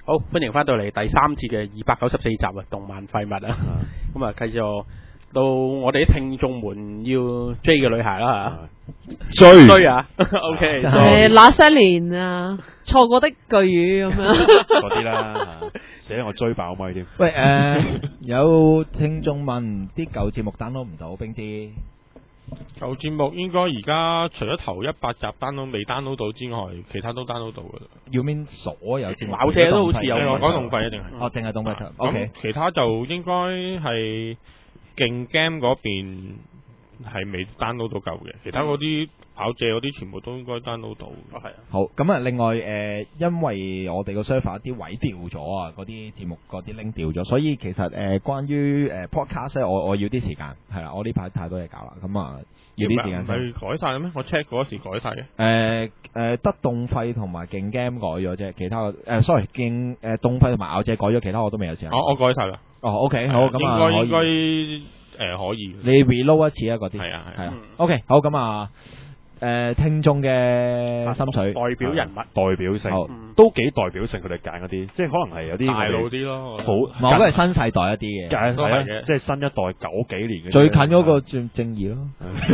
好，歡迎翻到嚟第3節嘅294集啊，動漫廢物啊，咁啊繼續到我哋啲聽眾們要追嘅女孩啦嚇，追啊 ，OK， 那些年啊，錯過的句語咁樣嗰啲啦，寫我追爆咪添。 喂有聽眾問啲舊節目 download 唔到，冰之舊節目應該而家除咗頭100集未 download 到之外，其他都 download 到噶啦。 要面所有節目， 某些都好似有我講動費一定係。 哦，淨係動費頭。OK， 其他就應該係勁 game 嗰邊係未 download 到夠嘅，其他嗰啲跑借嗰啲全部都應該 download 到。 係啊。 好，咁啊，另外因為我哋個 server 啲位掉咗啊，嗰啲節目嗰啲 link 掉咗，所以其實關於podcast 咧，我要啲時間，係啦，我呢排太多嘢搞啦，咁啊要啲時間先。 唔係改晒咩？我 check 嗰時改晒嘅。 得動費同埋勁 game 改咗啫，其他sorry 勁動費同埋咬借改咗，其他我都未有時間。 我改晒啦。 哦 ，OK， 好，咁啊應該可以。 你 reload 一次啊，嗰啲係啊。 OK， 好，咁啊。聽眾嘅心水代表人物代表性都幾代表性，佢哋揀嗰啲，即係可能係有啲大路啲咯， 好， 我覺得係新世代一啲嘅， 係啊，即係新一代90幾年嘅最近嗰個正義咯，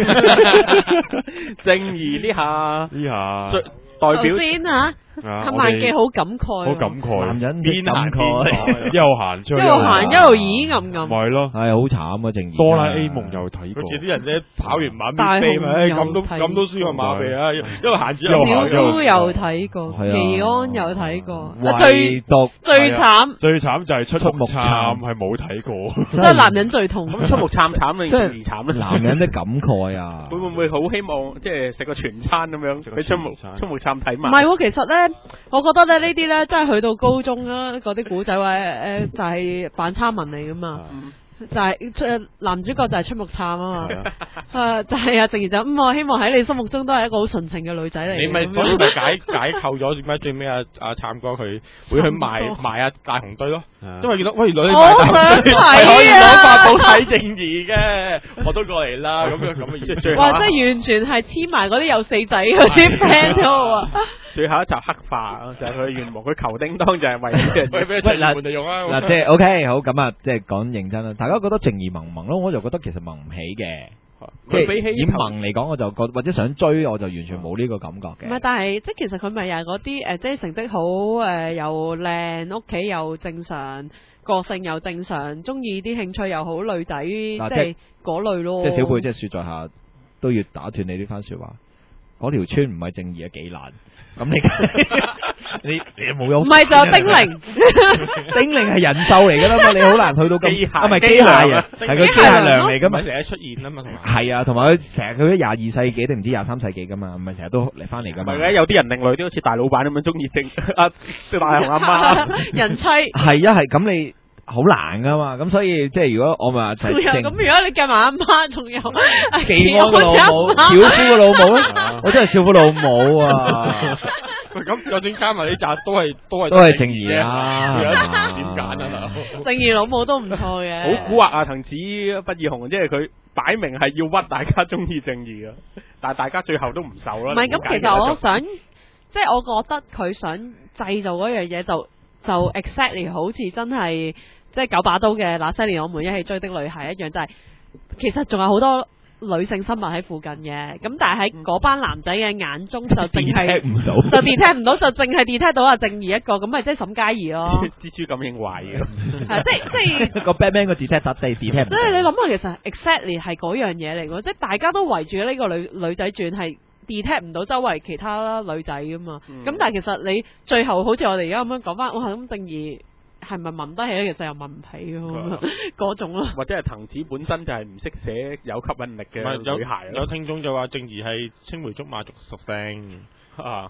正義呢下代表先嚇。黑曼記好感慨， 好感慨， 男人邊感慨， 一路行出去， 一路行一路咦暗暗， 係咯， 係好慘啊！正義， 哆啦 A 夢又睇過， 好似啲人咧跑完馬邊飛咪，咁都輸個馬鼻啊！一路行住一路小夫又睇過，奇安又睇過，最慘就係出木杉係冇睇過， 真係男人最痛。 咁出木杉慘定正義慘咧？ 男人的感慨啊！ 會唔會好希望即係食個全餐咁樣俾出木杉睇埋？ 唔係喎，其實咧，我覺得咧呢啲咧，真係去到高中啦，嗰啲古仔話就係反差文嚟噶嘛，就係男主角就係出木杉啊嘛，就係啊，正義就我希望喺你心目中都係一個好純情嘅女仔嚟。 你咪所以咪解構咗點解最尾阿杉哥佢會去賣大紅堆咯，因為見到喂原來你賣大紅堆係可以攞法寶睇正義嘅，我都過嚟啦咁樣嘅意思。最後哇！即係完全係黐埋嗰啲有4仔嗰啲 friend 喺度啊！ 最後一集黑化就係佢願望，佢求叮當就係為啲人俾陳義門就用啊！ 嗱，即係 OK 好咁啊，即係講認真啦。大家覺得正義萌唔萌咯？我就覺得其實萌唔起嘅。即係比起以萌嚟講，我就覺或者想追，我就完全冇呢個感覺嘅。 唔係，但係即係其實佢咪又係嗰啲即係成績好又靚，屋企又正常，個性又正常，中意啲興趣又好女仔，即係嗰類咯。 即係小貝，即係說在下都要打斷你呢番說話。嗰條村唔係正義啊，幾難。咁你冇有？唔係就係精靈，精靈係人獸嚟噶啦嘛，你好難去到咁。唔係機械人，係佢機械娘嚟噶嘛， 成日出現啊嘛，同埋係啊，同埋佢成日佢喺22世紀定唔知23世紀噶嘛，唔係成日都嚟翻嚟噶嘛。 係有啲人另類啲，好似大老闆咁樣中意大雄阿媽人妻。 係啊，係咁你。好難噶嘛，咁所以即係如果我咪話咁， 如果你計埋阿媽，仲有技安個老母、小夫個老母咧，我真係小夫老母啊！ 咁就算加埋呢集都係正義啊！ 點揀啊？ 正義老母都唔錯嘅， 好蠱惑啊！藤子不二雄，即係佢擺明係要屈大家中意正義啊，但係大家最後都唔受啦。 唔係咁，其實我想即係我覺得佢想製造嗰樣嘢就 exactly 好似真係。即係9把刀嘅那些年我們一起追的女孩一樣，就係其實仲有好多女性生物喺附近嘅，咁但係喺嗰班男仔嘅眼中就淨係就 detect 唔到，就淨係 detect 到阿正義一個，咁咪即係沈佳宜咯。 蜘蛛感應壞嘅， 係即係個 Batman 個 detect 地 detect 唔到。 所以你諗下，其實 exactly 係嗰樣嘢嚟嘅，即係大家都圍住呢個女仔轉，係 detect 唔到周圍其他女仔噶嘛。咁但係其實你最後好似我哋而家咁樣講翻，哇咁正義。係咪問得起咧？其實又問唔起嗰種咯。或者係藤子本身就係唔識寫有吸引力嘅女孩。有聽眾就話正義係青梅竹馬屬性啊！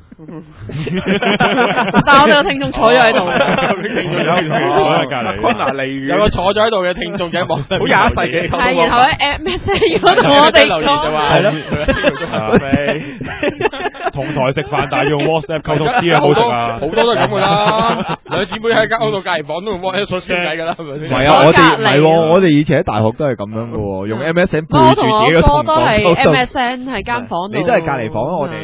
但係我哋個聽眾坐咗喺度，聽眾有個坐咗喺度嘅聽眾仔望，好21世紀。係然後喺 MSN 嗰度我哋留言就話係咯。同台食飯，但係用 WhatsApp 溝通啲啊，好食啊！好多都係咁噶啦，兩姊妹喺間屋度隔離房都用 WhatsApp 傾偈噶啦，係咪先？唔係啊，我哋唔係喎，我哋以前喺大學都係咁樣噶喎，用 MSN 背住自己嘅同房。我都係 MSN 喺間房度。你都係隔離房啊？我哋即係大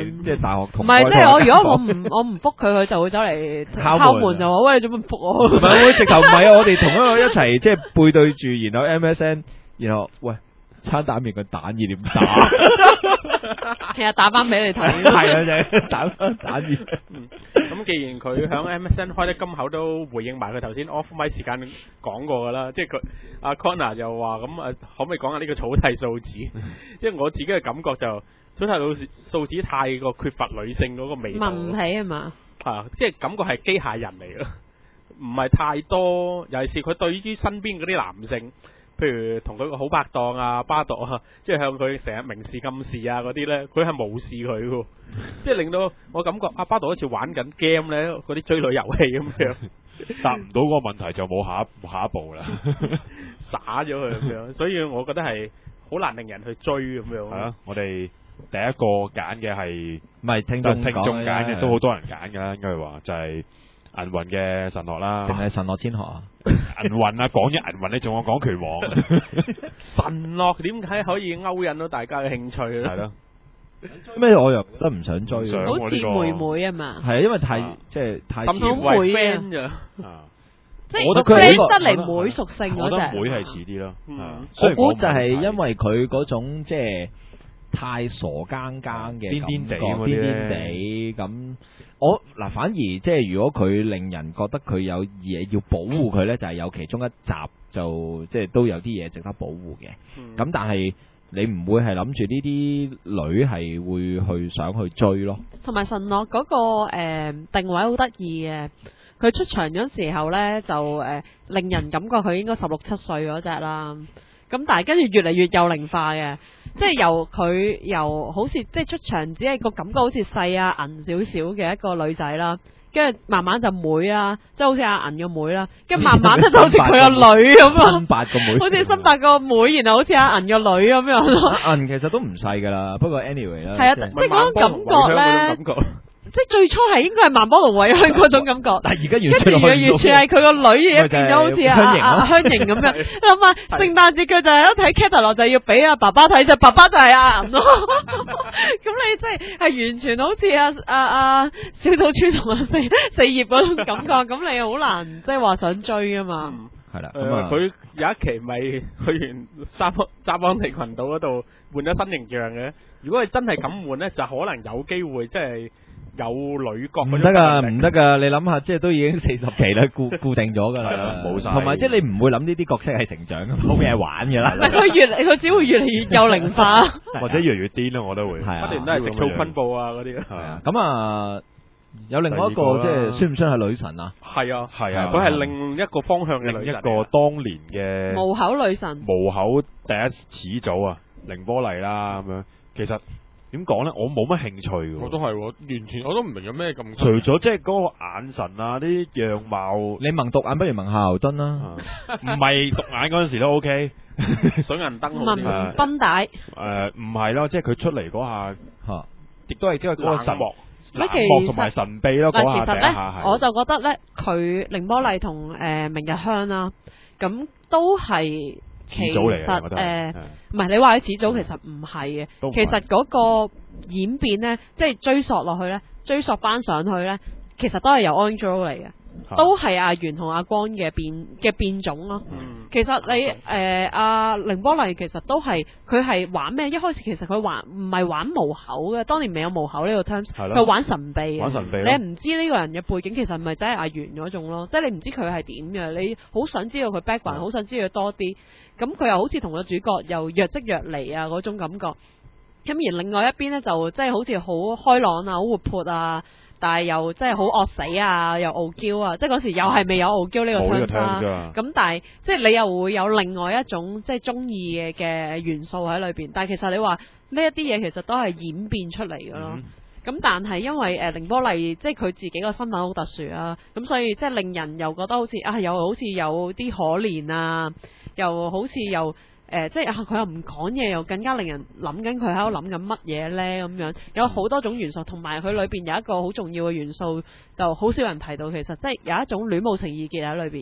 大學同唔係，即係我如果我唔覆佢，佢就會走嚟敲門就話：喂，你做乜唔覆我？ 唔係，我直頭唔係啊！我哋同一齊即係背對住，然後 MSN，然後喂，餐蛋麵個蛋要點打？ 其實打翻俾你睇。 係啊，就打翻蛋麵。 咁既然佢響 MSN 開得金口，都回應埋佢頭先 off mic 時間講過噶啦，即係佢阿 Connor 就話咁可唔可以講下呢個草薙素子？即係我自己嘅感覺就草薙素子太過缺乏女性嗰個味道。 文氣啊嘛。 即係感覺係機械人嚟嘅，唔係太多。尤其是佢對於身邊嗰啲男性，譬如同佢個好拍檔啊、巴度啊，即係向佢成日明示暗示啊嗰啲咧，佢係無視佢嘅，即係令到我感覺阿巴度好似玩緊 game 咧，嗰啲追女遊戲咁樣， 答唔到嗰個問題就冇下一步啦， 灑咗佢咁樣，所以我覺得係好難令人去追咁樣。 係啊，我哋第一個揀嘅係唔係聽眾揀嘅，都好多人揀㗎，應該話就係銀魂嘅神樂啦， 定係神樂千學啊？ 銀魂啊，講咗銀魂，你仲我講拳王神樂點解可以勾引到大家嘅興趣咧？ 係咯， 咩我又覺得唔想追， 好似妹妹啊嘛。 係啊，因為太即係太甚至為 friend 咋。 即係我覺得佢 friend 得嚟妹屬性嗰我覺得隻。 妹係似啲咯。 我估就係因為佢嗰種即係太傻更更嘅癲癲地癲癲地咁。我嗱反而即係如果佢令人覺得佢有嘢要保護佢呢，就係有其中一集就即係都有啲嘢值得保護嘅。咁但係你唔會係諗住呢啲女係會去想去追咯。 同埋神樂嗰個定位好得意嘅，佢出場嗰時候呢，就令人感覺佢應該16、17歲嗰隻啦。咁但係跟住越嚟越幼齡化嘅。即係由好似即係出場只係個感覺好似細啊銀少少嘅一個女仔啦，跟住慢慢就妹啦，即係好似阿銀個妹啦，跟住慢慢咧就好似佢個女咁啊， 新八個妹， 好似新八個妹，然後好似阿銀個女咁樣咯。 銀其實都唔細噶啦，不過 anyway 啦， 係啊，即係嗰種感覺咧。即係最初係應該係萬波龍惠香嗰種感覺， 但係而家完全係佢個女嘢變咗好似阿香凝咁樣。諗下聖誕節佢就係一睇 catalog 就要俾阿爸爸睇，就爸爸就係阿銀咯。咁你即係完全好似阿小島村同阿四葉嗰種感覺，咁你好難即係話想追噶嘛。 係啦， 佢有一期咪去完沙邦地群島嗰度換咗新形象嘅。如果係真係咁換咧，就可能有機會即係。有女角唔得噶，唔得噶！你諗下，即係都已經40期啦，固定咗噶啦， 冇晒。 同埋即係你唔會諗呢啲角色係成長嘅，冇嘢玩噶啦。 佢只會越嚟越幼齡化， 或者越嚟越癲咯，我都會。 係啊，不斷都係食醋昆布啊嗰啲。係啊，咁啊，有另外一個即係算唔算係女神啊？ 係啊，係啊，佢係另一個方向嘅女神， 另一個當年嘅無口女神， 無口第一始祖啊，凌波麗啦咁樣，其實。點講咧？我冇乜興趣嘅。 我都係，完全我都唔明有咩咁。 除咗即係嗰個眼神啊，啲樣貌， 你萌獨眼不如萌夏侯惇啦。 唔係獨眼嗰陣時都 OK。 水銀燈文繽帶。 唔係咯，即係佢出嚟嗰下吓，亦都係即係嗰個神幕、冷漠同埋神秘咯。嗰下第一下係。 我就覺得咧，佢凌波麗同明日香啦，咁都係。其實唔係你話佢始祖，其實唔係嘅。其實嗰個演變呢，即係追溯落去呢，追溯翻上去呢，其實都係由 Angel 嚟嘅，都係阿元同阿光嘅變種咯。其實你阿凌波麗其實都係佢係玩咩？一開始其實佢唔係玩無口嘅，當年未有無口呢個 terms，佢玩神秘嘅。 玩神秘。 你唔知呢個人嘅背景，其實唔係真係阿元嗰種咯，即係你唔知佢係點嘅，你好想知道佢 background，好想知道佢多啲。咁佢又好似同個主角又若即若離啊嗰種感覺，咁而另外一邊呢，就即係好似好開朗啊，好活潑啊，但係又即係好惡死啊，又傲嬌啊，即係嗰時又係未有傲嬌呢個 term 啦。咁但係即係你又會有另外一種即係中意嘅元素喺裏邊，但係其實你話呢一啲嘢其實都係演變出嚟嘅咯。咁但係因為凌波麗即係佢自己個身份好特殊啊，咁所以即係令人又覺得好似又好似有啲可憐啊。又好似又即係佢又唔講嘢，又更加令人諗緊佢喺度諗緊乜嘢呢？咁樣有好多種元素，同埋佢裏邊有一個好重要嘅元素，就好少人提到。其實即係有一種戀母情意結喺裏邊嘅。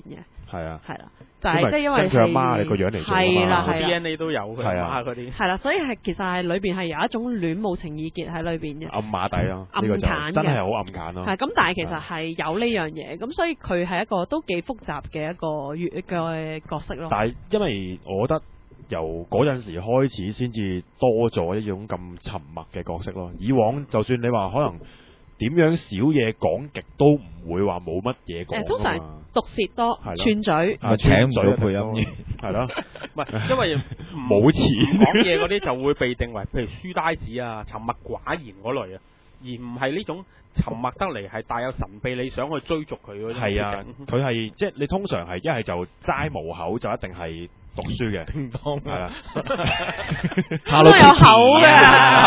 係啊， 係啦，就係即係因為佢阿媽你個樣嚟做係啦 ，DNA 都有佢阿媽嗰啲， 係啦，所以係其實係裏邊係有一種戀母情意結喺裏邊嘅， 暗馬底咯， 暗揀真係好暗揀咯。 係咁，但係其實係有呢樣嘢，咁所以佢係一個都幾複雜嘅一個嘅角色咯。 但係因為我覺得由嗰陣時開始先至多咗一種咁沉默嘅角色咯。以往就算你話可能點樣少嘢講極都唔會話冇乜嘢講。 通常毒舌多，串嘴， 請唔到配音員， 係咯， 唔係因為冇錢講嘢嗰啲就會被定為譬如書呆子啊、沉默寡言嗰類啊，而唔係呢種沉默得嚟係帶有神秘，你想去追逐佢嗰種。 係啊，佢係即係你通常係一係就齋無口，就一定係讀書嘅。 叮當係啦， 都有口嘅，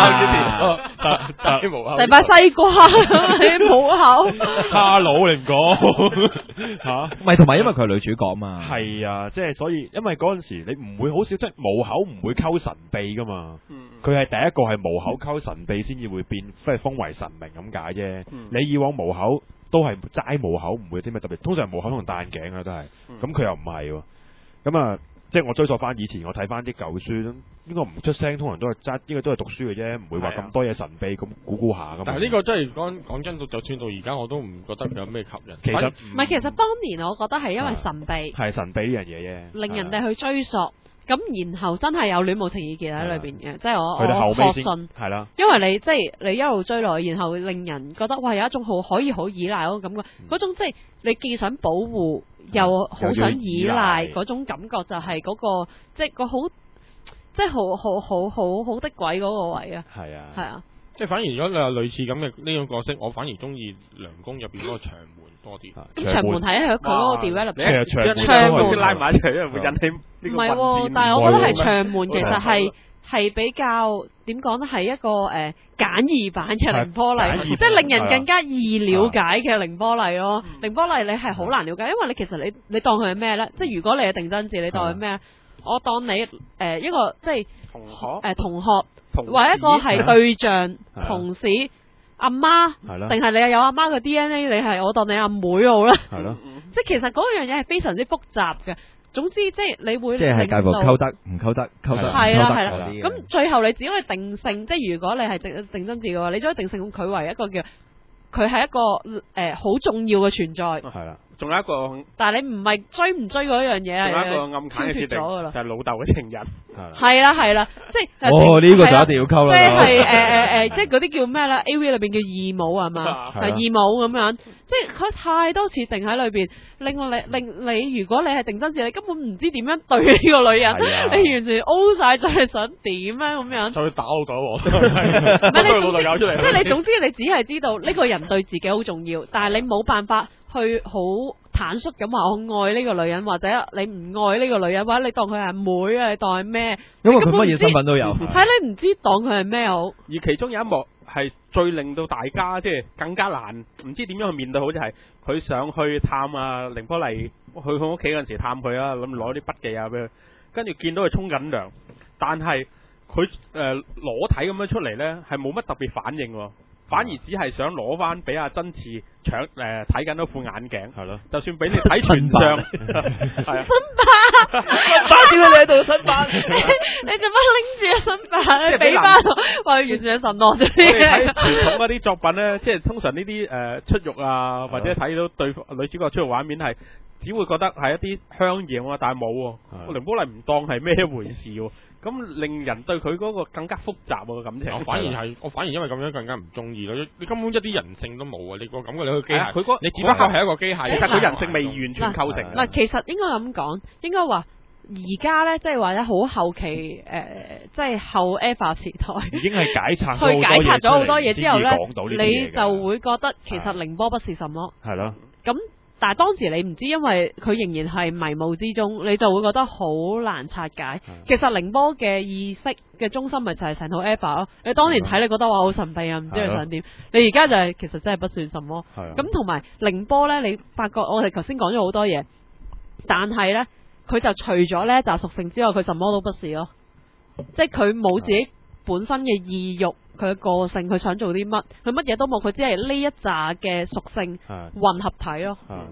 成把西瓜你冇口。 Hello，你唔講嚇？ 唔係同埋因為佢係女主角嘛。 係啊，即係所以，因為嗰陣時你唔會好少，即係無口唔會溝神秘噶嘛。佢係第一個係無口溝神秘先至會變，即係封為神明咁解啫。你以往無口都係齋無口，唔會有啲咩特別。通常無口同戴眼鏡啊都係。咁佢又唔係喎。咁啊。即係我追溯翻以前，我睇翻啲舊書，應該唔出聲，通常都係齋，應該都係讀書嘅啫，唔會話咁多嘢神秘咁估下咁。 但係呢個真係講真，就算到而家，我都唔覺得佢有咩吸引。 其實唔係，其實當年我覺得係因為神秘， 係神秘呢樣嘢啫， 令人哋去追溯。咁然後真係有戀母情意結喺裏邊嘅，即係我確信係啦。因為你即係你一路追落去，然後令人覺得哇有一種可以好依賴嗰個感覺，嗰種即係你既想保護又好想依賴嗰種感覺，就係嗰個即係個好即係好的鬼嗰個位啊！係啊，係啊。 即係反而如果你話類似咁嘅呢種角色，我反而中意梁公入邊嗰個長門多啲。 咁長門係佢嗰個 develop， 其實長門先拉埋一齊，因為會引起呢個混戰。 但係我覺得係長門其實係比較點講咧，係一個簡易版嘅凌波麗，即係令人更加易了解嘅凌波麗咯。凌波麗你係好難了解，因為你其實你當佢係咩咧？即係如果你係定真寺，你當佢咩？我當你一個即係同學。或一個係對象、同事、阿媽，定係你有阿媽嘅 DNA， 你係我當你阿妹好啦。係咯，即係其實嗰樣嘢係非常之複雜嘅。總之即係你會即係介乎溝得唔溝得，溝得係啦係啦。咁最後你只可以定性，即係如果你係定真寺嘅話，你只可以定性佢為一個叫佢係一個好重要嘅存在。係啦。 仲有一個， 但係你唔係追唔追嗰樣嘢， 仲有一個暗砍嘅設定，就係老豆嘅情人。 係啦係啦，即係呢個就一定要溝啦。 即係即係嗰啲叫咩咧 ？AV 裏邊叫義母係嘛？係義母咁樣，即係佢太多設定喺裏邊，令你如果你係定真寺，你根本唔知點樣對呢個女人，你完全 O 晒就係想點咧咁樣。 就去打老豆喎！ 唔係你老豆搞出嚟，即係你總之你只係知道呢個人對自己好重要，但係你冇辦法。去好坦率咁話我愛呢個女人，或者你唔愛呢個女人，或者你當佢係妹啊，你當係咩？ 因為佢乜嘢身份都有， 係你唔知當佢係咩好。 而其中有一幕係最令到大家即係更加難，唔知點樣去面對好，就係佢上去探啊凌波麗，去佢屋企嗰陣時探佢啊，諗攞啲筆記啊俾佢，跟住見到佢沖緊涼，但係佢裸體咁樣出嚟呢，係冇乜特別反應喎。反而只係想攞翻俾阿真次搶睇緊嗰副眼鏡，係咯。就算俾你睇全相，係啊。新巴點解你喺度新巴？ 你做乜拎住個新巴？你俾翻我，話完全係神樂咗啲嘅。 睇傳統嗰啲作品咧，即係通常呢啲出獄啊，或者睇到對女主角出獄畫面係，只會覺得係一啲香豔啊，但係冇喎。凌波麗唔當係咩一回事喎。咁令人對佢嗰個更加複雜嘅感情。我反而因為咁樣更加唔中意咯。你根本一啲人性都冇啊！你個感覺你個機械，你只不過係一個機械，其實佢人性未完全構成。 嗱，其實應該咁講，應該話而家咧，即係話咧好後期即係後 EVA 時代， 已經係解拆咗好多嘢之後咧，你就會覺得其實凌波不是什麼。 係咯。 咁。但係當時你唔知，因為佢仍然係迷霧之中，你就會覺得好難拆解。其實凌波嘅意識嘅中心咪就係成套 EVA 咯。你當年睇你覺得話好神秘啊，唔知佢想點。你而家就係其實真係不算什麼。咁同埋凌波呢，你發覺我哋頭先講咗好多嘢，但係呢，佢就除咗呢集屬性之外，佢什麼都不是咯。即係佢冇自己本身嘅意欲。佢嘅個性，佢想做啲乜，佢乜嘢都冇，佢只係呢一紮嘅屬性混合體咯。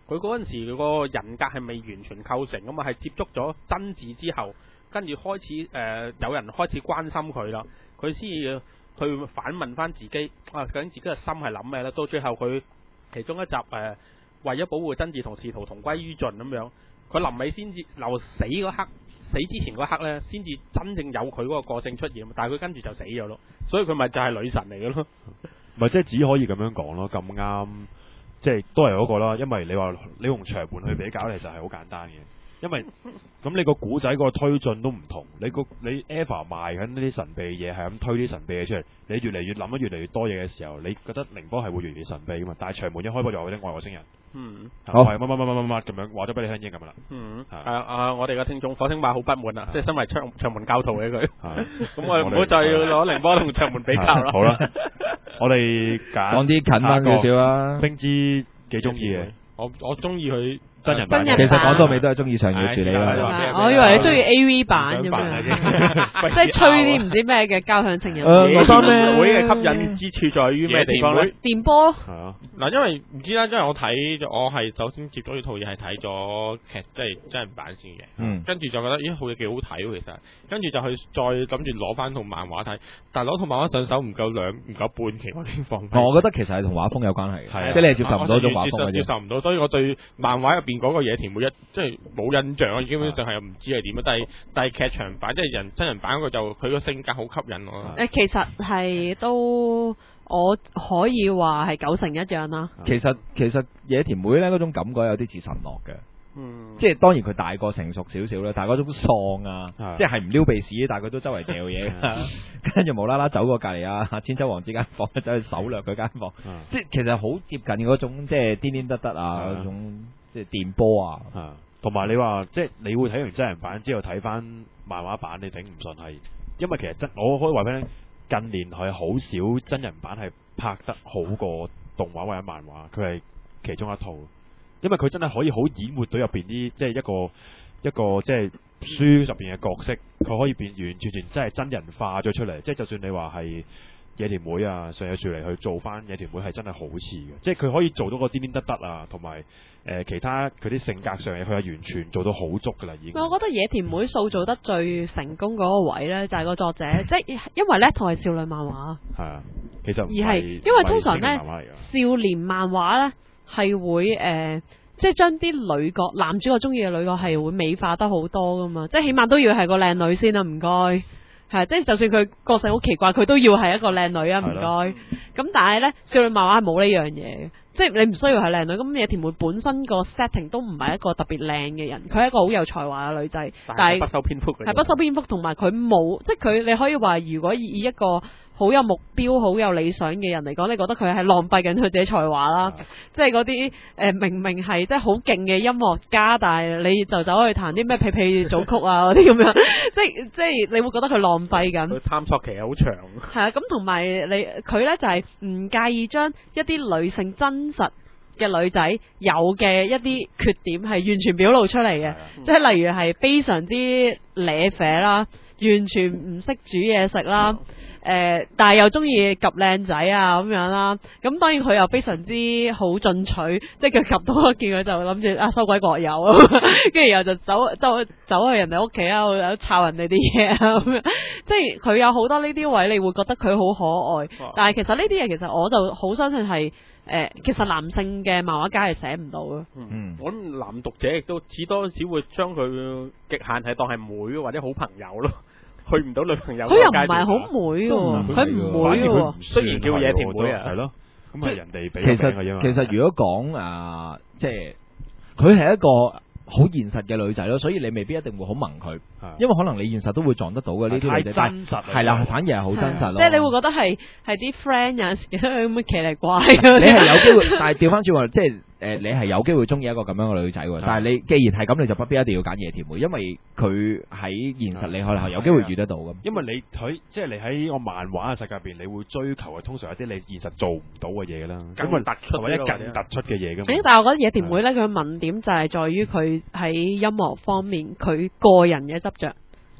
佢嗰陣時個人格係未完全構成噶嘛，係接觸咗真嗣之後，跟住開始有人開始關心佢啦，佢先至去反問翻自己究竟自己嘅心係諗咩呢？到最後佢其中一集為咗保護真嗣同仕途同歸於盡咁樣，佢臨尾先至留死嗰刻，死之前嗰刻呢，先至真正有佢嗰個個性出現，但係佢跟住就死咗咯，所以佢咪就係女神嚟嘅咯。 咪即係只可以咁樣講咯，咁啱，即係都係嗰個啦。因為你話你用長門去比較，其實係好簡單嘅。因為咁你個古仔個推進都唔同，你 Eva 賣緊呢啲神秘嘢，係咁推啲神秘嘢出嚟，你越嚟越諗得越嚟越多嘢嘅時候，你覺得寧波係會越嚟越神秘噶嘛？但係長門一開波就話啲外星人，好係乜咁樣話咗俾你聽咁啦。 我哋嘅聽眾火星馬好不滿啊，即係身為長門教徒嘅佢，咁我哋唔好再攞寧波同長門比較啦。 好啦，我哋講啲近翻少少啦。 冰之幾中意嘅， 我中意佢。 真人其實講到尾都係中意上野樹里啦。 我以為你中意 A.V. 版咁樣，即係吹啲唔知咩嘅交響情人。 野田會嘅吸引之處在於咩地方咧？ 電波。 嗱，因為唔知啦，因為我係首先接咗呢套嘢係睇咗劇，即係真人版先嘅。跟住就覺得咦，套嘢幾好睇喎，其實。跟住就去再諗住攞翻套漫畫睇，但係攞套漫畫上手唔夠半期，我先放。 我覺得其實係同畫風有關係嘅，即係你係接受唔到種畫風嘅。 接受唔到，所以我對漫畫入邊嗰個野田每一即係冇印象啊，基本上係又唔知係點啊。但係劇場版即係真人版嗰個就佢個性格好吸引我。 其實係都我可以話係90%一樣啦。 其實野田妹咧嗰種感覺有啲似神樂嘅。即係當然佢大個成熟少少啦，但係嗰種喪啊，即係唔撩鼻屎，但係佢都周圍掉嘢，跟住無啦啦走過隔離千秋王子間房，走去搜掠佢間房，即係其實好接近嗰種即係癲癲得得啊嗰種即係電波啊， 同埋你話即係你會睇完真人版之後睇翻漫畫版，你頂唔順係，因為其實我可以話俾你近年係好少真人版係拍得好過動畫或者漫畫，佢係其中一套。因為佢真係可以好演活到入邊啲，即係一個即係書入邊嘅角色，佢可以完全真係真人化咗出嚟。即係就算你話係野田妹上野樹里去做翻野田妹，係真係好似嘅。即係佢可以做到個癲癲得得啊，同埋其他佢啲性格上嘅，佢係完全做到好足噶啦。已經。我覺得野田妹塑造得最成功嗰個位呢，就係個作者，即係因為呢套係少女漫畫。係啊，其實而係因為通常呢少年漫畫呢。係會即係將啲女角男主角中意嘅女角係會美化得好多噶嘛，即係起碼都要係個靚女先啦，唔該，係即係就算佢個性好奇怪，佢都要係一個靚女啊，唔該。咁但係呢，少女漫畫係冇呢樣嘢嘅，即係你唔需要係靚女。咁野田妹本身個 setting 都唔係一個特別靚嘅人，佢係一個好有才華嘅女仔，但係不修邊幅嘅， 係不修邊幅，同埋佢冇，即係佢你可以話，如果以一個好有目標、好有理想嘅人嚟講，你覺得佢係浪費緊佢自己才華啦。即係嗰啲明明係即係好勁嘅音樂家，但係你就走去彈啲咩屁屁組曲啊嗰啲咁樣，即係你會覺得佢浪費緊。佢探索期好長。 係啊，咁同埋佢呢就係唔介意將一啲女性真實嘅女仔有嘅一啲缺點係完全表露出嚟嘅，即係例如係非常之瀨啡啦，完全唔識煮嘢食啦。但係又中意及靚仔啊咁樣啦，咁當然佢又非常之好進取，即係佢及到一見佢就諗住收鬼國有，跟住然後就走去人哋屋企啊，抄人哋啲嘢啊咁樣，即係佢有好多呢啲位，你會覺得佢好可愛。但係其實呢啲嘢其實我就好相信係其實男性嘅漫畫家係寫唔到咯。 我諗男讀者亦都只會將佢極限係當係妹或者好朋友咯。去唔到女朋友， 佢又唔係好妹喎，佢唔會喎。 雖然叫野田妹啊， 係咯，咁係人哋俾嘅啫嘛。 其實如果講即係佢係一個好現實嘅女仔咯，所以你未必一定會好萌佢，因為可能你現實都會撞得到嘅呢啲女仔， 真實係啦，反而係好真實咯。 即係你會覺得係啲 friend 有陣時咁樣奇嚟怪。 你係有機會，但係調翻轉話，即係你係有機會中意一個咁樣嘅女仔喎。但係你既然係咁，你就不必一定要揀野田妹，因為佢喺現實你可能係有機會遇得到咁。 因為你即係你喺個漫畫嘅世界入邊，你會追求嘅通常有啲你現實做唔到嘅嘢啦， 更突出或者更突出嘅嘢㗎嘛。 但係我覺得野田妹咧，佢嘅問點就係在於佢喺音樂方面佢個人嘅執着。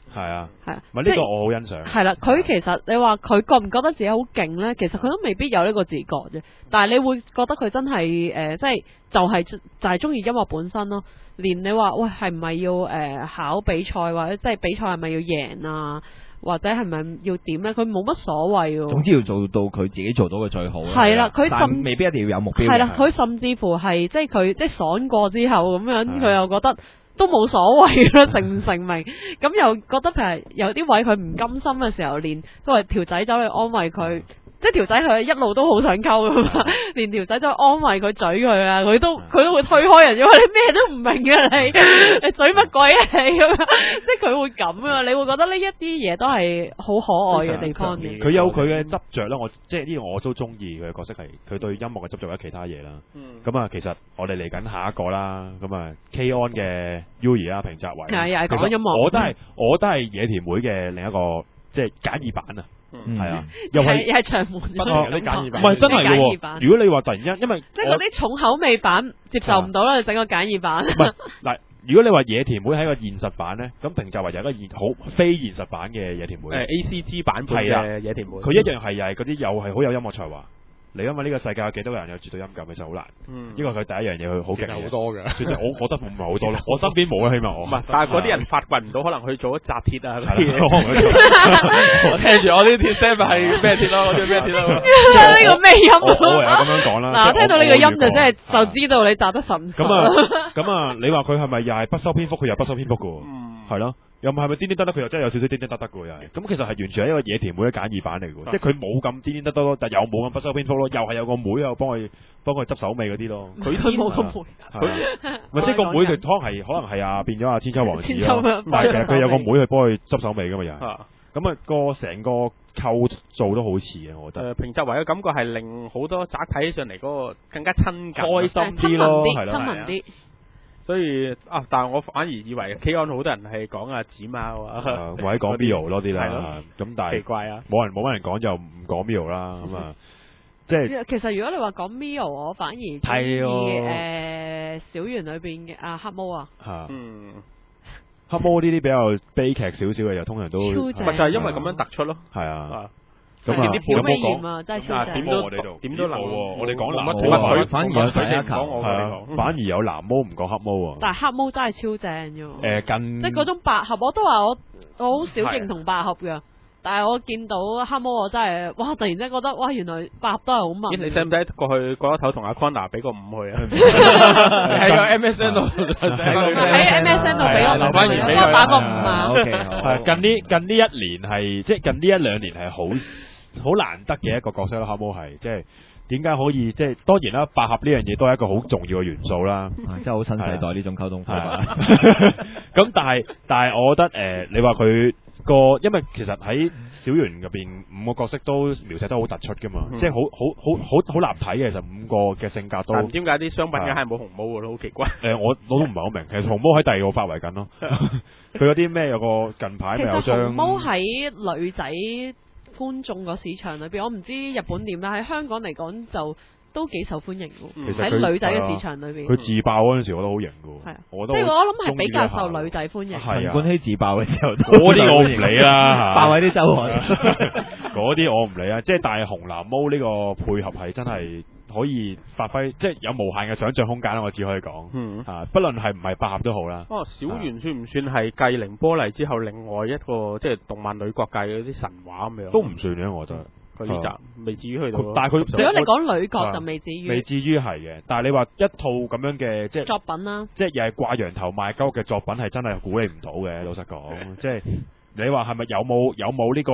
係啊， 係啊， 唔係呢個我好欣賞。 係啦，佢其實你話佢覺唔覺得自己好勁咧？其實佢都未必有呢個自覺啫。但係你會覺得佢真係即係就係中意音樂本身咯。連你話喂係唔係要考比賽或者即係比賽係咪要贏啊？或者係咪要點咧？佢冇乜所謂喎。 總之要做到佢自己做到嘅最好。 係啦，佢但未必一定要有目標。 係啦，佢甚至乎係即係佢即係爽過之後咁樣，佢又覺得都冇所謂啦，成唔成名？咁又覺得譬如有啲位佢唔甘心嘅時候，連都係條仔走去安慰佢。即係條仔佢一路都好想溝噶嘛，連條仔都安慰佢嘴佢啊，佢都會推開人，因為你咩都唔明嘅你嘴乜鬼啊你咁樣，即係佢會咁啊，你會覺得呢一啲嘢都係好可愛嘅地方。 佢有佢嘅執着啦，我即係呢個我都中意佢嘅角色係佢對音樂嘅執着或者其他嘢啦。咁啊，其實我哋嚟緊下一個啦，咁啊 K-On 嘅 Yuri 啦，平澤唯係講音樂， 我都係野田會嘅另一個即係簡易版啊。係啊，又係長門有啲簡易版， 唔係真係嘅。如果你話突然間，因為即係嗰啲重口味版接受唔到啦，你整個簡易版。 唔係嗱，如果你話野田會係一個現實版咧，咁平澤唯有一個好非現實版嘅野田會。 ACG 版本嘅野田會， 佢一樣係又係嗰啲又係好有音樂才華。你因為呢個世界有幾多個人有絕對音感，其實好難。呢個佢第一樣嘢，佢好勁好多嘅。 我覺得唔係好多咯，我身邊冇啊，起碼我。 唔係，但係嗰啲人發掘唔到，可能去做咗紮鐵啊。 我聽住我呢啲鐵聲咪係咩鐵咯？我啲咩鐵咯？ 呢個咩音？ 我唯有咁樣講啦。 嗱，聽到呢個音就真係就知道你紮得神。 咁啊，你話佢係咪又係不修邊幅？佢又不修邊幅嘅，係咯。又唔係咪癲癲得得？佢又真係有少少癲癲得得嘅又係。咁其實係完全係一個野田妹嘅簡易版嚟嘅，即係佢冇咁癲癲得得咯，但又冇咁不修邊幅咯，又係有個妹又幫佢執手尾嗰啲咯。 佢冇個妹， 咪即係個妹佢可能係變咗千秋王子咯。但係其實佢有個妹去幫佢執手尾㗎嘛又係。咁啊個成個構造都好似啊，我覺得。平澤唯嘅感覺係令好多宅睇起上嚟嗰個更加親近、開心啲咯，係咯， 親民啲。 所以但係我反而以為 K-On 好多人係講阿子貓啊， 或者講 Mio 多啲啦，咁但係奇怪啊， 冇乜人講就唔講 Mio 啦，咁啊，即係其實如果你話講 Mio，我反而中意小圓裏邊嘅黑毛啊， 黑毛呢啲比較悲劇少少嘅，又通常都就係因為咁樣突出咯， 係啊。 咁啊， 有冇講？ 真係超正。 點都能。我哋講藍毛， 佢反而有第一球，反而有藍毛唔講黑毛啊。 但係黑毛真係超正嘅。 即係嗰種百合，我都話我好少認同百合嘅。但係我見到黑毛，我真係哇！突然之間覺得哇，原來百合都係好萌。 你使唔使過去過一頭同阿 Connor 俾個5去啊？ 喺個 MSN 度， 喺 MSN 度俾我留翻言俾佢，打個5啊。 近呢一年係即係近呢一兩年係好難得嘅一個角色啦，黑毛係即係點解可以即係當然啦，百合呢樣嘢都係一個好重要嘅元素啦， 真係好新世代呢種溝通方法。 咁但係我覺得你話佢因為其實喺小圓入邊5個角色都描寫得好突出噶嘛，即係好難睇嘅，其實5個嘅性格都。但唔知點解啲商品梗係冇紅毛嘅都好奇怪。我都唔係好明，其實紅毛喺第2個發圍緊咯。佢有啲咩有個近排咪有張。 其實紅毛喺女仔觀眾個市場裏邊，我唔知日本點啦。喺香港嚟講就都幾受歡迎喎。喺女仔嘅市場裏邊， 佢自爆嗰陣時，我覺得好型嘅。 係啊，即係我諗係比較受女仔歡迎。 係啊， 冠希自爆嘅時候， 嗰啲我唔理啦， 爆喺啲周刊， 嗰啲我唔理啊。即係但係紅藍毛呢個配合係真係可以發揮，即係有無限嘅想像空間啦。我只可以講，不論係唔係百合都好啦。小圓算唔算係繼凌波麗之後另外一個即係動漫女角界嗰啲神話咁樣？都唔算嘅，我覺得。佢呢集未至於去到，但係佢如果你講女角就未至於， 未至於係嘅。但係你話一套咁樣嘅即係作品啦， 即係又係掛羊頭賣鳩嘅作品係真係鼓勵唔到嘅。老實講，即係你話係咪有冇呢個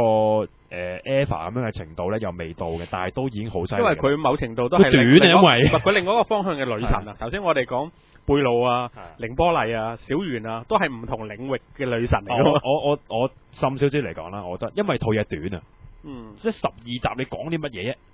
EVA 咁樣嘅程度咧？又未到嘅，但係都已經好犀利。因為佢某程度都係短啊，因為佢另外一個方向嘅女神啊。頭先我哋講貝露啊、凌波麗啊、小圓啊，都係唔同領域嘅女神嚟嘅。我深少少嚟講啦，我覺得因為套嘢短啊。即係12集你講啲乜嘢啫？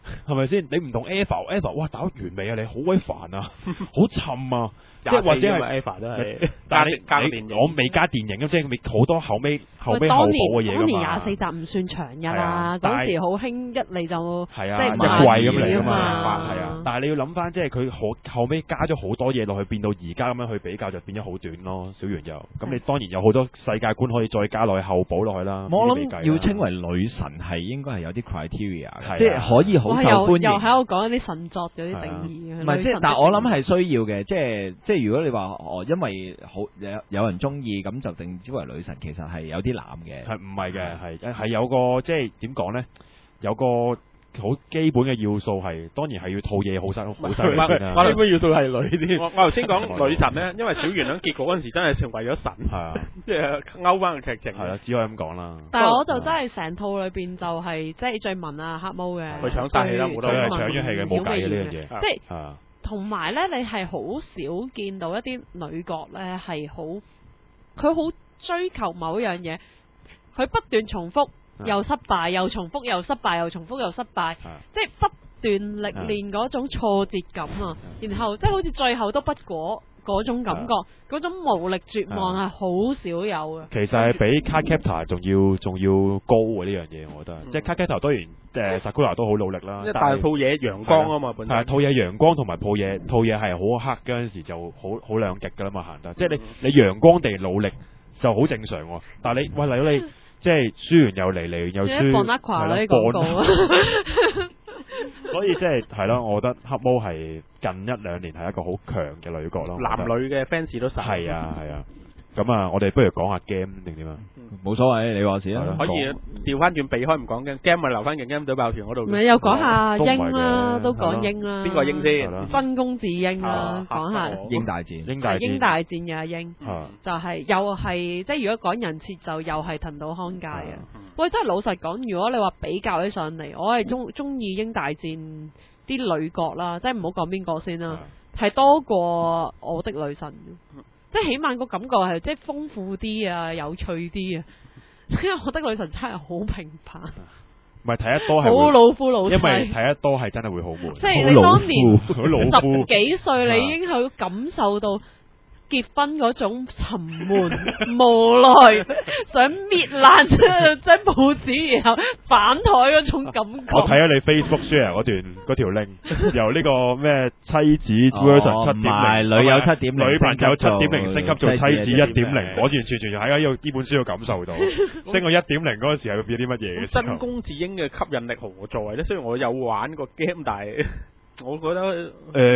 係咪先？你唔同 Eva，哇打完未啊？你好鬼煩啊，好沉啊！即係或者係 Eva 都係加電影， 我未加電影即係好多後尾後補嘅嘢㗎嘛。 當年24集唔算長㗎啦，嗰時好興一嚟就係啊， 即係一季咁嚟㗎嘛。 係啊，但係你要諗翻，即係佢後尾加咗好多嘢落去，變到而家咁樣去比較就變咗好短咯。小圓又咁，你當然有好多世界觀可以再加落去後補落去啦。 我諗要稱為女神係應該係有啲 criteria，即係可以好受歡迎。 又喺度講一啲神作嗰啲定義。 唔係即係，但係我諗係需要嘅，即係如果你話因為好有人中意咁就定之為女神，其實係有啲濫嘅。 係唔係嘅？係有個即係點講咧？有個好基本嘅要素係，當然係要套嘢好犀利先啦。 基本要素係女啲。 我頭先講女神咧，因為小圓喺結局嗰陣時真係成為咗神， 係啊， 即係勾翻個劇情。 係啦，只可以咁講啦。 但係我就真係成套裏邊就係即係最文啊黑毛嘅， 佢搶晒戲啦，冇得搶咗戲嘅，冇計嘅呢樣嘢。 即係同埋咧，你係好少見到一啲女角咧係好，佢好追求某一樣嘢，佢不斷重複。又失敗，又重複，又失敗，又重複，又失敗，即係不斷歷練嗰種挫折感啊！然後即係好似最後都不果嗰種感覺，嗰種無力絕望係好少有嘅。 其實係比 Cardcaptor 仲要高嘅呢樣嘢，我覺得。即係 Cardcaptor 當然Sakura 都好努力啦， 但係套嘢陽光啊嘛，本身係套嘢陽光同埋套嘢係好黑嗰陣時就好兩極㗎啦嘛，行得。即係你陽光地努力就好正常喎，但係你嚟到你。即係輸完又嚟又輸， 放得垮呢廣告啊！ 所以即係咯，我覺得黑毛係近一兩年係一個好強嘅女角咯。 男女嘅 fans 都實係啊。咁啊，我哋不如講下 game 定點啊？ 冇所謂，你話事啦。 可以調翻轉避開唔講 game 咪留翻勁 game 隊爆團嗰度。 咪又講下英啦，都講英啦。 邊個英先？ 分公子英啦，講下英大戰。 英大戰嘅阿英，就係又係即係如果講人設就又係藤島康介啊。喂，真係老實講，如果你話比較起上嚟，我係中意英大戰啲女角啦，即係唔好講邊個先啦，係多過我的女神。即係起碼個感覺係即係豐富啲啊，有趣啲啊。因為我的女神真係好平凡， 唔係睇得多係好老夫老妻， 因為睇得多係真係會好悶。 即係你當年 10 幾歲，你已經去感受到結婚嗰種沉悶無奈，想搣爛張報紙然後反台嗰種感覺。 我睇咗你 Facebook share 嗰條 link， 由呢個咩妻子 version 7.0， 女友7.0， 女朋友7.0升級做妻子1.0，我完全喺呢本書度感受到，升到1.0嗰陣時係變啲乜嘢嘅？ 真公子英嘅吸引力何在咧？雖然我有玩過 game，但係我覺得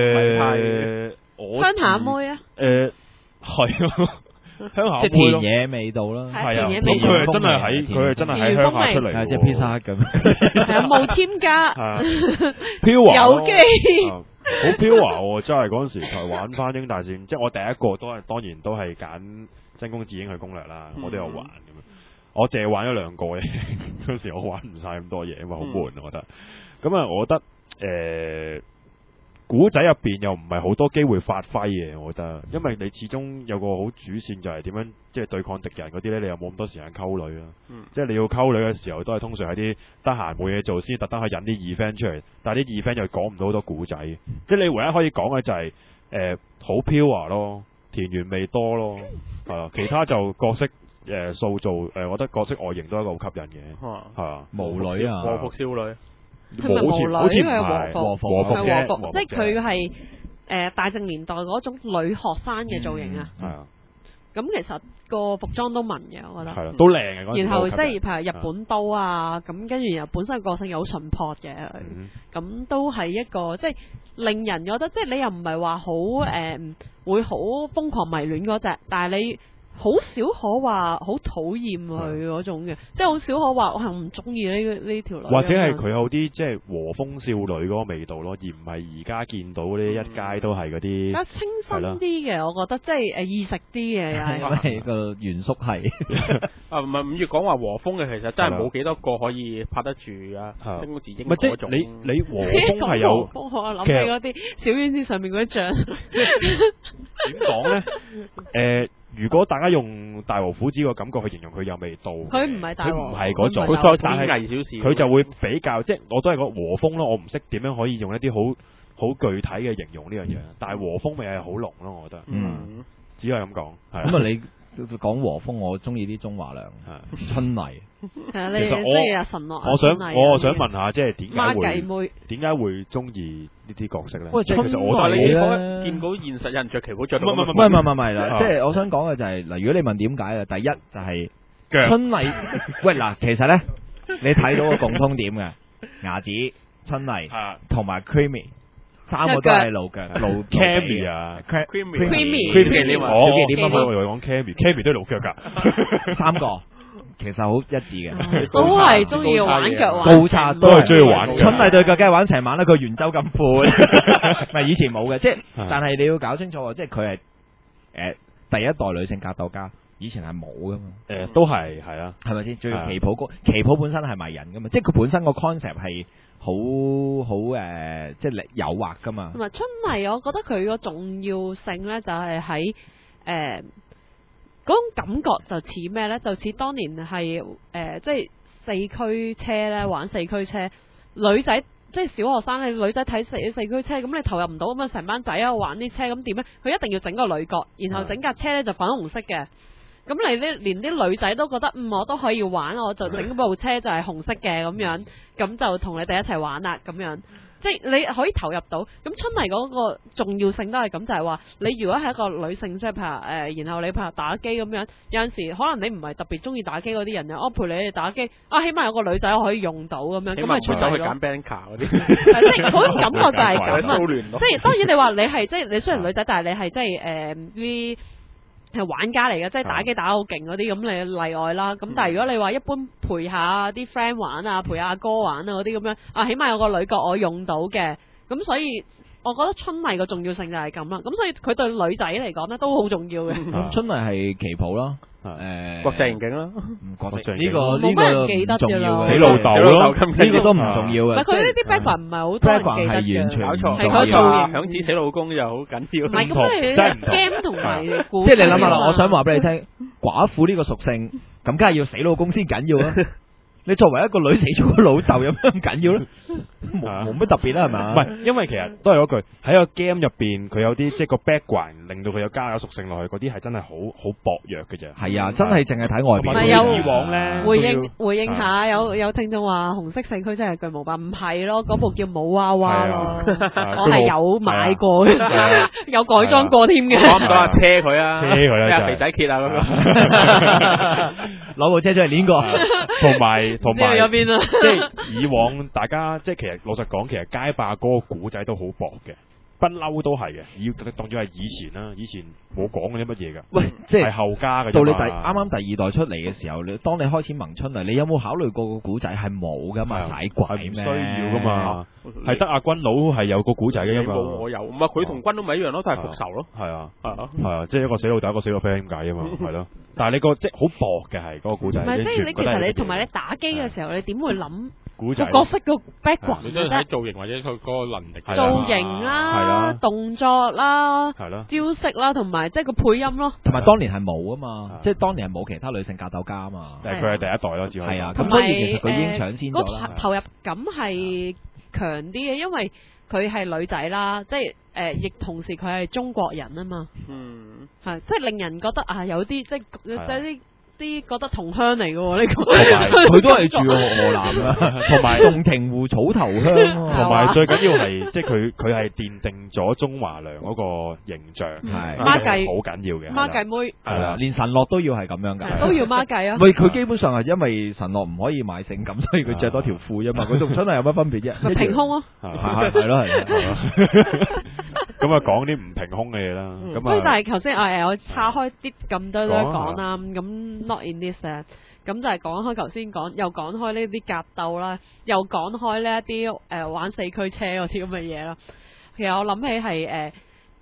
鄉下妹啊。 係咯，鄉下即係田野味道啦， 係啊，咁佢係真係喺鄉下出嚟， 即係披薩咁， 係冇添加， 有機， 好飄華喎！真係嗰陣時玩翻英大戰，即係我第一個當然都係揀真公子英去攻略啦，我都有玩咁樣，我淨係玩咗2個嘅，嗰時我玩唔晒咁多嘢，因為好悶我覺得。咁啊，我覺得古仔入邊又唔係好多機會發揮嘅，我覺得，因為你始終有個好主線就係點樣即係對抗敵人嗰啲咧，你又冇咁多時間溝女啦。即係你要溝女嘅時候，都係通常喺啲得閒冇嘢做先特登去引啲 event 出嚟，但係啲 event 又講唔到好多古仔，即係你唯一可以講嘅就係好 pure 咯，田園味多咯，係啊，其他就角色塑造我覺得角色外形都係一個好吸引嘅，係啊， 無女啊， 和服少女。 係咪無女？因為和服啫， 即係佢係大正年代嗰種女學生嘅造型啊。 係啊。 咁其實個服裝都文嘅，我覺得。 係啦，都靚嘅嗰陣。 然後即係譬如日本刀啊，咁跟住然後本身個性又好淳樸嘅，咁都係一個即係令人覺得即係你又唔係話好會好瘋狂迷戀嗰隻，但係你好少可話好討厭佢嗰種嘅，即係好少可話我係唔中意呢條女。 或者係佢有啲即係和風少女嗰個味道咯，而唔係而家見到呢一街都係嗰啲。清新啲嘅，我覺得即係意識啲嘅， 因為個原宿係唔係5月講話和風嘅，其實真係冇幾多個可以拍得住啊！真公子英嗰種。 你和風係有， 我諗起嗰啲小丸子上面嗰啲像。 點講咧？如果大家用大和虎子個感覺去形容佢又未到， 佢唔係大和， 佢唔係嗰種， 佢再但係藝小事， 佢就會比較即係我都係個和風咯，我唔識點樣可以用一啲好具體嘅形容呢樣嘢，但係和風味係好濃咯，我覺得，只係咁講。 咁啊，你講和風，我中意啲中華涼，春麗。 係啊，你中意阿神樂啊？ 我想問下，即係點解會中意呢啲角色咧？ 喂， 其實我但係你咧見到現實有人着旗袍着到， 唔係啦，即係我想講嘅就係嗱，如果你問點解啊，第一就係春麗。喂嗱，其實咧你睇到個共通點嘅牙子、春麗同埋 Creamy。三個都係露腳，露 Cammy 啊 ，Creamy， 我以為講 Cammy 都係露腳㗎。 三個其實好一致嘅， 都係中意玩腳玩， 高叉都係中意玩。 春麗對腳梗係玩成晚啦，佢圓周咁闊，唔係以前冇嘅，即係但係你要搞清楚喎，即係佢係第一代女性格鬥家，以前係冇噶嘛。 都係啊， 係咪先？最旗袍旗袍本身係迷人噶嘛，即係佢本身個 concept 係。好即係誘惑噶嘛。同埋春麗，我覺得佢個重要性咧，就係喺嗰種感覺就似咩咧？就似當年係即係四驅車咧，玩四驅車，女仔即係小學生，你女仔睇四驅車，咁你投入唔到咁啊，成班仔啊玩啲車，咁點咧？佢一定要整個女角，然後整架車咧就粉紅色嘅。咁你連啲女仔都覺得我都可以玩，我就整部車就係紅色嘅咁樣，咁就同你哋一齊玩啦咁樣，即係你可以投入到。咁春麗嗰個重要性都係咁，就係話你如果係一個女性，即係譬如然後你譬如打機咁樣，有陣時可能你唔係特別中意打機嗰啲人，我陪你哋打機，起碼有個女仔可以用到咁樣，咁咪出嚟咯。揀 Banker 嗰啲，即係嗰種感覺就係咁啊！即係當然你話你係即係你雖然女仔，但係你係即係啲。係玩家嚟嘅，即係打機打得好勁嗰啲，咁你例外啦。咁但係如果你話一般陪下啲 friend 玩啊，陪下阿哥玩啊嗰啲咁樣，起碼有個女角我用到嘅，咁所以我覺得春麗個重要性就係咁啦。咁所以佢對女仔嚟講咧都好重要嘅。春麗係旗袍啦，國際刑警啦，國際呢個冇乜人記得㗎啦，死老豆咯，呢個都唔重要嘅。佢呢啲 background 唔係好多人記得嘅，搞錯，係佢造型響指死老公又好緊要。 唔係咁你 game 同埋故， 即係你諗下啦，我想話俾你聽，寡婦呢個屬性，咁梗係要死老公先緊要啦。你作為一個女死咗個老豆有咩咁緊要咧？冇乜特別啦，係咪？ 唔係，因為其實都係嗰句喺個 game 入邊，佢有啲即係個 background 令到佢有加咗屬性落去，嗰啲係真係好薄弱嘅啫。係啊，真係淨係睇外邊。 咪有以往咧回應下，有聽眾話紅色四驅真係巨無霸，唔係咯，嗰部叫冇娃娃咯，我係有買過嘅，有改裝過添嘅。 講唔講啊？車佢啊， 肥仔揭啊嗰個， 攞部車出嚟練過，同埋。即係以往大家即係其實老實講，其實街霸嗰個古仔都好薄嘅，不嬲都係嘅。要當咗係以前啦，以前冇講嗰啲乜嘢㗎。喂，即係後加嘅。到你啱啱第二代出嚟嘅時候，當你開始萌春嚟，你有冇考慮過個古仔係冇㗎嘛？使鬼咩？唔需要㗎嘛，係得阿軍佬係有個古仔嘅嘛。 我有，唔係佢同軍佬咪一樣咯，都係復仇咯。 係啊，即係一個死老豆，一個死老 friend 咁解啊嘛，係咯。但係你個即係好薄嘅係嗰個古仔。唔係，即係你其實你同埋你打機嘅時候，你點會諗個角色個 background？ 你都係睇造型或者佢嗰個能力。 造型啦，動作啦，招式啦，同埋即係個配音咯。 同埋當年係冇啊嘛，即係當年係冇其他女性格鬥家啊嘛。 但係佢係第一代咯，只可以。係啊， 咁所以其實佢已經搶先咗啦。 投入感係強啲嘅，因為佢係女仔啦，即係亦同時佢係中國人啊嘛。係即係令人覺得有啲即係啲覺得同鄉嚟嘅喎呢個。 佢都係住河南啊，同埋洞庭湖草頭鄉。 同埋最緊要係即係佢係奠定咗中華娘嗰個形象，係孖計好緊要嘅。 孖計妹係啊，連神樂都要係咁樣㗎， 都要孖計啊。 喂，佢基本上係因為神樂唔可以買性感，所以佢着多條褲啫嘛。佢同春麗有乜分別啫？ 咪平胸咯。 係咯。 咁啊，講啲唔平胸嘅嘢啦。咁啊， 但係頭先我岔開啲咁多都講啦。咁 not in this 咁就係講開頭先又講開呢啲格鬥啦，又講開呢一啲玩四驅車嗰啲咁嘅嘢啦。其實我諗起係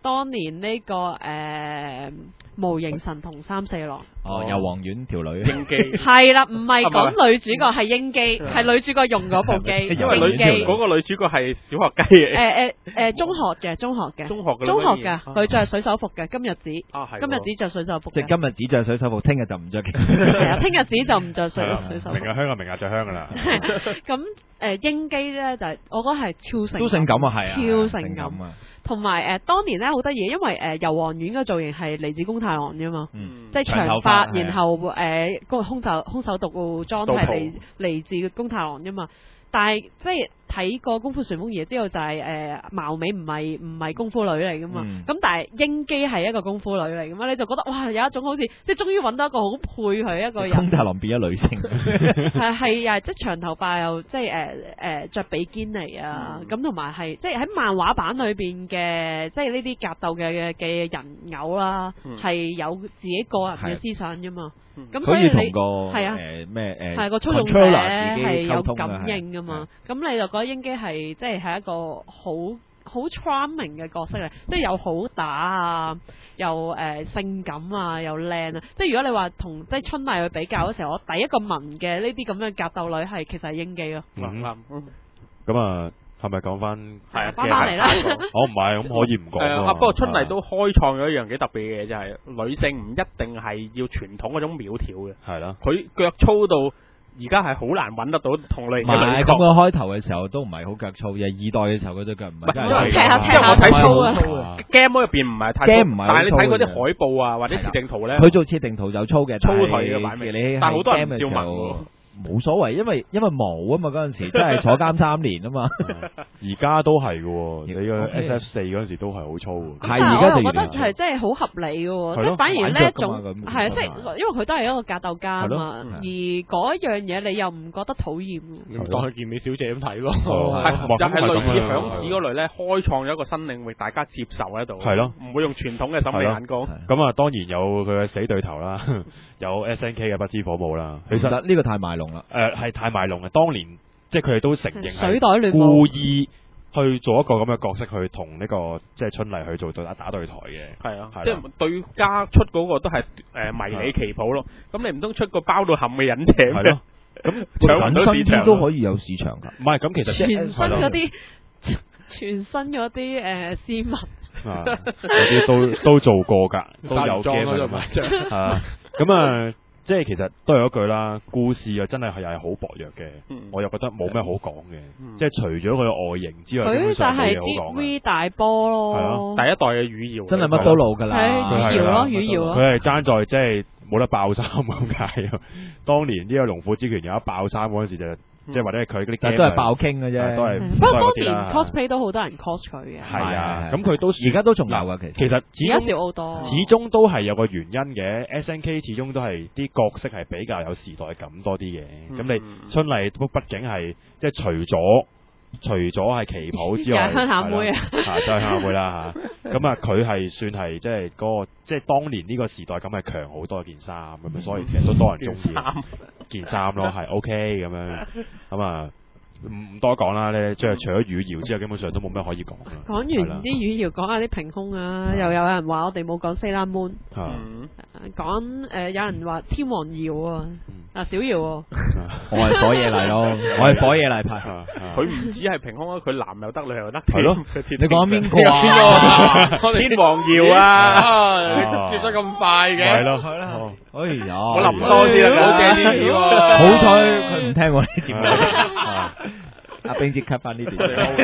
當年呢個無形神同三四郎。 油黃丸條女英姬係啦，唔係講女主角係英姬，係女主角用嗰部機。 因為嗰個女主角係小學雞嘅。 中學嘅，中學嘅，佢着水手服嘅，今日子。今日子着水手服。 即係今日只着水手服，聽日就唔着嘅。 係啊，聽日子就唔着水手服。 明日香啊，明日着香噶啦。 咁英姬咧就係我覺得係超性感。 都性感啊，係啊， 超性感啊！同埋當年咧好得意，因為油黃丸嘅造型係嚟自宮太郎啫嘛，即係長髮，然後個空手道裝係嚟自宮太郎啫嘛。但係即係睇過功夫旋風兒之後就係貌美唔係功夫女嚟噶嘛，咁但係英姬係一個功夫女嚟噶嘛，你就覺得哇有一種好似即係終於揾到一個好配佢一個人。 宮太郎變咗女性， 係即係長頭髮又即係着比堅尼啊，咁同埋係即係喺漫畫版裏邊嘅即係呢啲格鬥嘅人偶啦，係有自己個人嘅思想啫嘛。咁所以你係啊係個操縱者係有感應噶嘛，咁你就覺得英姬係即係一個好 charming 嘅角色嚟，即係又好打啊，又性感啊，又靚啊，即係如果你話同即係春麗去比較嘅時候，我第一個聞嘅呢啲咁嘅格鬥女係其實係英姬咯。 咁啊。係咪講翻？ 係啊， 翻嚟啦。 我唔係，咁可以唔講。 不過春麗都開創咗一樣幾特別嘅嘢，就係女性唔一定係要傳統嗰種苗條嘅。係啦。佢腳粗到而家係好難揾得到同類嘅女角。 咁佢開頭嘅時候都唔係好腳粗嘅，二代嘅時候佢對腳唔係。 因為我睇粗 game 入邊唔係太粗，但係你睇嗰啲海報啊或者設定圖咧， 佢做設定圖就粗嘅， 粗腿嘅版面。但係好多人唔照問。 冇所謂，因為冇啊嘛，嗰陣時真係坐監3年啊嘛。 而家都係嘅，你個 SF4 嗰陣時都係好粗。 係而家我覺得係真係好合理嘅，即係反而呢一種係即係因為佢都係一個格鬥家啊嘛，而嗰樣嘢你又唔覺得討厭， 當佢健美小姐咁睇咯。 就係類似響子嗰類咧，開創咗一個新領域，大家接受喺度。係咯，唔會用傳統嘅審美眼光。 咁啊，當然有佢嘅死對頭啦，有 SNK 嘅不知火舞啦。其實呢個太賣弄啦。 係太賣弄嘅，當年即係佢哋都承認水袋亂故意去做一個咁嘅角色去同呢個即係春麗去做打對台嘅。係啊， 即係對家出嗰個都係迷你旗袍咯。咁你唔通出個包到冚嘅忍者咩？咁搶唔到市場都可以有市場㗎。 唔係咁，其實全身嗰啲全身嗰啲絲襪嗰啲都做過㗎，都有 game 啊。咁啊。即係其實都係嗰句啦，故事又真係又係好薄弱嘅，我又覺得冇咩好講嘅，即係除咗佢嘅外形之外，基本上冇嘢好講。 V 大波咯， 係咯， 第一代嘅羽瑤真係乜都老㗎啦， 羽瑤咯， 佢係爭在即係冇得爆衫咁解。當年呢個龍虎之拳有一爆衫嗰陣時就。即係或者係佢嗰啲， 但都係爆傾嘅啫。 都係。不過當年 cosplay 都好多人 cos 佢嘅。 係啊，咁佢都而家都仲有㗎。其實而家少好多。 始終都係有個原因嘅。SNK 始終都係啲角色係比較有時代感多啲嘅。咁你春麗都畢竟係即係除咗係旗袍之外， 鄉下妹啊， 就係鄉下妹啦嚇。咁啊，佢係算係即係嗰個即係當年呢個時代感係強好多件衫咁樣，所以其實都多人中意件衫咯，係 OK 咁樣咁啊。唔多講啦咧，即係除咗羽瑤之後，基本上都冇咩可以講。 講完啲羽瑤，講下啲平胸啊，又有人話我哋冇講 Sailor Moon，講有人話天王瑤啊，小瑤喎， 我係火野麗咯，我係火野麗派。 佢唔止係平胸啊，佢男又得，女又得。 係咯， 你講邊個啊？ 天王瑤啊，接得咁快嘅。 係咯， 哎呀， 我諗多啲啦，好正啲喎。 好彩佢唔聽我呢點。阿冰姐 cut 翻呢段，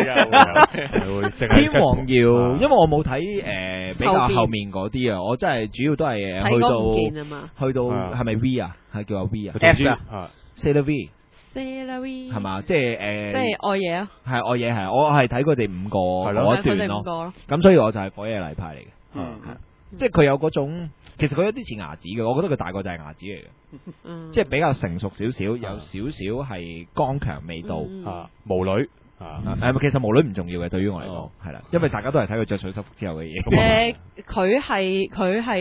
天王瑤，因為我冇睇比較後面嗰啲啊，我真係主要都係去到係咪 V 啊？係叫阿 V 啊 ？S 啊 ，Sailor V， 係嘛？即係愛嘢啊， 係愛嘢係，我係睇佢哋5個嗰一段咯。咁所以我就係火野麗派嚟嘅，即係佢有嗰種，其實佢有啲似牙子嘅，我覺得佢大個就係牙子嚟嘅，即係比較成熟少少，有少少係剛強味道， 巫女其實巫女唔重要嘅，對於我嚟講係啦，因為大家都係睇佢着水手服之後嘅嘢。 佢係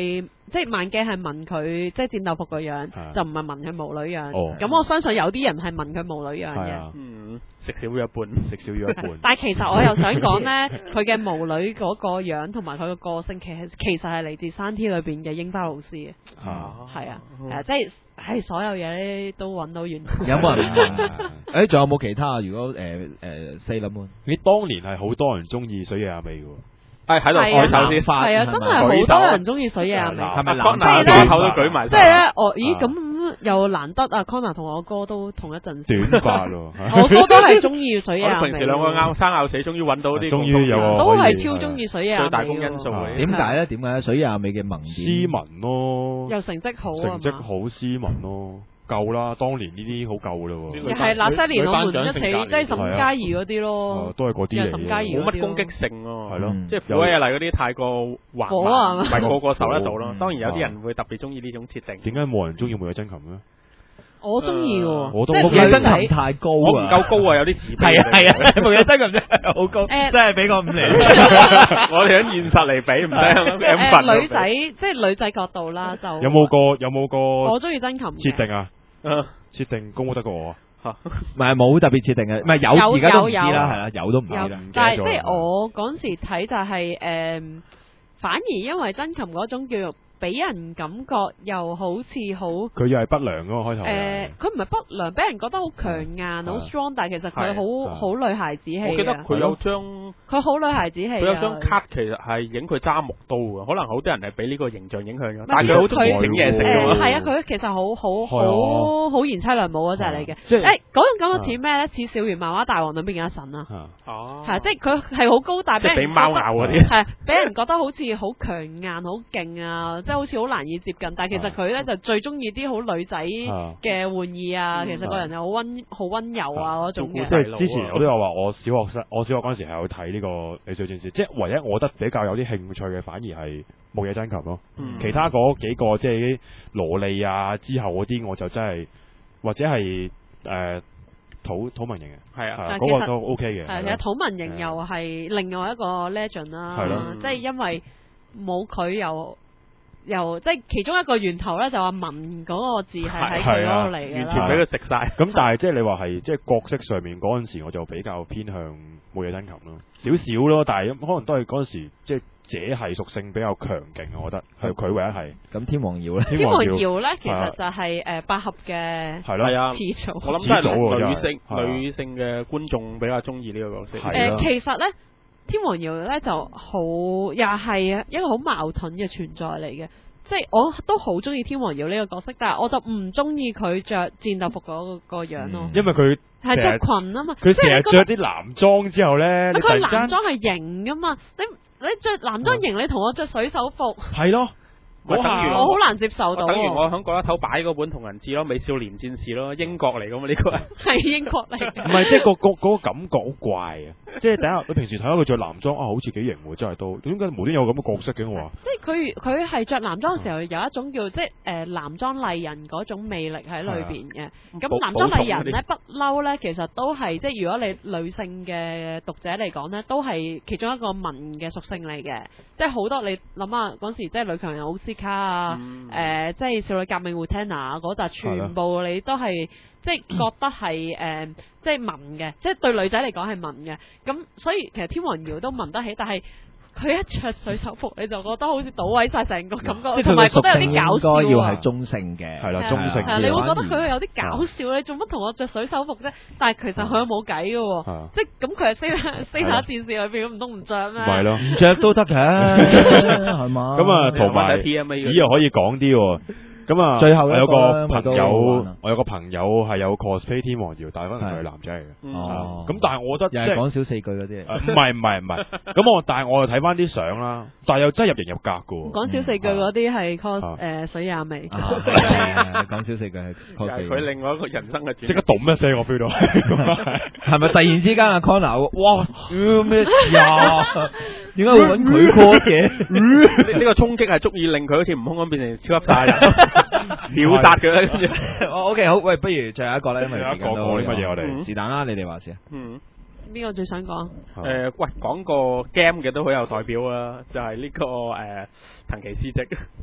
即係慢鏡係問佢即係戰鬥服個樣，就唔係問佢巫女樣。 哦， 咁我相信有啲人係問佢巫女樣嘅。 食少咗一半， 食少咗一半。 但係其實我又想講咧，佢嘅巫女嗰個樣同埋佢個個性，其實係嚟自山 T 裏邊嘅櫻花老師嘅。係啊，即係所有嘢都揾到源頭。 有冇人問？仲有冇其他？如果Sailor Moon， 你當年係好多人中意水野亞美嘅。 喺度舉手先， 係啊，真係好多人中意水野亞美。 係咪男口都舉埋？ 即係咧，咦咁又難得啊 ！Connor 同我哥都同一陣時。 短髮咯， 我哥都係中意水野亞美。 平時兩個拗生拗死，終於揾到啲， 終於有個都係超中意水野亞美。 最大公因素嘅。 點解咧？點解水野亞美嘅萌點？ 斯文咯， 又成績好， 成績好斯文咯。夠啦，當年呢啲好夠噶啦喎。 又係那些年我們一起，即係沈佳宜嗰啲咯， 都係嗰啲嚟嘅， 冇乜攻擊性咯， 係咯， 即係虎威嚟嗰啲太過橫蠻，唔係個個受得到咯。當然有啲人會特別中意呢種設定。 點解冇人中意梅野真琴咧？ 我中意喎， 我都梅野真琴太高啊， 我唔夠高啊，有啲自卑。 係啊，梅野真琴真係好高，真係俾個5厘。 我哋喺現實嚟比唔得。 女仔即係女仔角度啦，就有冇個我中意真琴設定啊？設定高得過我啊？ 唔係冇特別設定嘅，唔係有而家都唔知啦，係啦，有都唔知啦。 但係即係我嗰陣時睇就係反而因為真琴嗰種叫做俾人感覺又好似好， 佢又係不良㗎嘛開頭。 佢唔係不良，俾人覺得好強硬、好 strong，但係其實佢好女孩子氣。 我記得佢有張佢好女孩子氣。 佢有張卡其實係影佢揸木刀嘅，可能好多人係俾呢個形象影響咗。但係佢好中意整嘢食㗎嘛。 係啊，佢其實好好賢妻良母嗰隻嚟嘅。 即係嗰種感覺似咩咧？似小圓漫畫大王裏邊嘅阿神啊。係即係佢係好高大，俾人俾貓咬嗰啲。 係俾人覺得好似好強硬、好勁啊！即係好似好難以接近，但係其實佢咧就最中意啲好女仔嘅玩意啊！其實個人又好溫柔啊嗰種嘅。 即係之前我都有話，我小學嗰陣時係有睇呢個《美少女戰士》，即係唯一我覺得比較有啲興趣嘅，反而係木野真琴咯。其他嗰幾個即係啲蘿莉啊之後嗰啲，我就真係或者係土文型嘅， 係啊， 嗰個都 OK 嘅。 係其實土文型又係另外一個 legend 啦，即係因為冇佢又即係其中一個源頭咧，就話文嗰個字係喺佢嗰度嚟嘅， 完全俾佢食晒。 咁但係即係你話係即係角色上面嗰陣時，我就比較偏向木野真琴咯，少少咯。但係可能都係嗰陣時即係姐係屬性比較強勁，我覺得係佢唯一係。咁天王遙咧？ 天王遙咧，其實就係百合嘅係啊， 始祖。 我諗都係女性嘅觀眾比較中意呢個角色。 其實咧。天王遙咧就好，又係一個好矛盾嘅存在嚟嘅，即係我都好中意天王遙呢個角色，但係我就唔中意佢着戰鬥服嗰個樣咯。 因為佢係着裙啊嘛， 佢成日着啲男裝之後咧， 佢男裝係型噶嘛，你着男裝型，你同我着水手服係咯。 我好難接受到。 等於我喺嗰一頭擺嗰本同人誌咯，美少年戰士咯，英國嚟噶嘛呢個係英國嚟。 唔係，即係嗰個感覺好怪啊！即係等下你平時睇到佢着男裝啊，好似幾型喎，真係都點解無端有咁嘅角色嘅我話？ 即係佢係着男裝嘅時候有一種叫即係男裝麗人嗰種魅力喺裏邊嘅。咁男裝麗人咧不嬲咧，其實都係即係如果你女性嘅讀者嚟講咧，都係其中一個文嘅屬性嚟嘅。即係好多你諗下嗰時即係女強人奧斯卡啊，即係少女革命 Utena 嗰集，全部你都係即係覺得係即係文嘅，即係對女仔嚟講係文嘅。咁所以其實天王遙都文得起，但係佢一着水手服，你就覺得好似倒毀晒成個感覺，同埋覺得有啲搞笑。應該要係中性嘅，係啦，中性。你會覺得佢有啲搞笑，你做乜同我着水手服啫？但係其實佢冇計嘅，即係咁佢係飛下電視裏邊，唔通唔着咩？係咯，唔着都得嘅，係嘛？咁啊，同埋咦又可以講啲。咁啊，最後我有個朋友係有 cosplay 天王遙，但係可能佢係男仔嚟嘅。咁但係我覺得又係講少4句嗰啲。唔係。咁但係我又睇翻啲相啦，但係又真係入型入格嘅。講少4句嗰啲係 cos 水亞美。講少4句係 cos。佢另外一個人生嘅轉。即刻咚一聲，我 feel 到。係咪突然之間阿 Connor 哇咩事啊？點解會揾佢 cos 嘅？呢個衝擊係足以令佢好似悟空咁變成超級殺人。秒殺佢啦，跟住。OK 好，喂，不如最後一個咧，因為而家講啲乜嘢我哋是但啦，你哋話先。邊個最想講？喂，講個 game 嘅都好有代表啊，就係呢個藤崎詩織。